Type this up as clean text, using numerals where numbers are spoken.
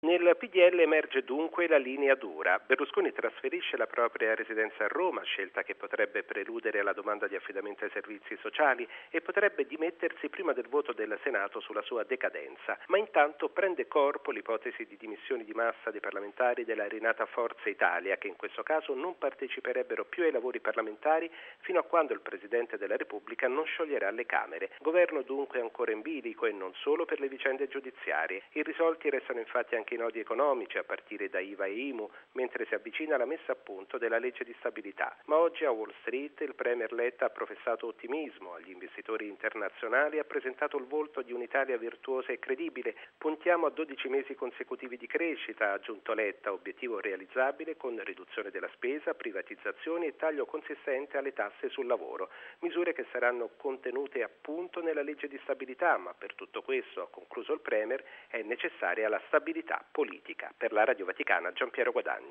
Nel PDL emerge dunque la linea dura. Berlusconi trasferisce la propria residenza a Roma, scelta che potrebbe preludere alla domanda di affidamento ai servizi sociali e potrebbe dimettersi prima del voto del Senato sulla sua decadenza. Ma intanto prende corpo l'ipotesi di dimissioni di massa dei parlamentari della rinata Forza Italia, che in questo caso non parteciperebbero più ai lavori parlamentari fino a quando il Presidente della Repubblica non scioglierà le Camere. Governo dunque ancora in bilico e non solo per le vicende giudiziarie. Irrisolti restano infatti anche i nodi economici a partire da IVA e IMU, mentre si avvicina la messa a punto della legge di stabilità. Ma oggi a Wall Street il Premier Letta ha professato ottimismo, agli investitori internazionali ha presentato il volto di un'Italia virtuosa e credibile. Puntiamo a 12 mesi consecutivi di crescita, ha aggiunto Letta, obiettivo realizzabile con riduzione della spesa, privatizzazioni e taglio consistente alle tasse sul lavoro, misure che saranno contenute appunto nella legge di stabilità, ma per tutto questo, ha concluso il Premier, è necessaria la stabilità politica. Per la Radio Vaticana, Giampiero Guadagni.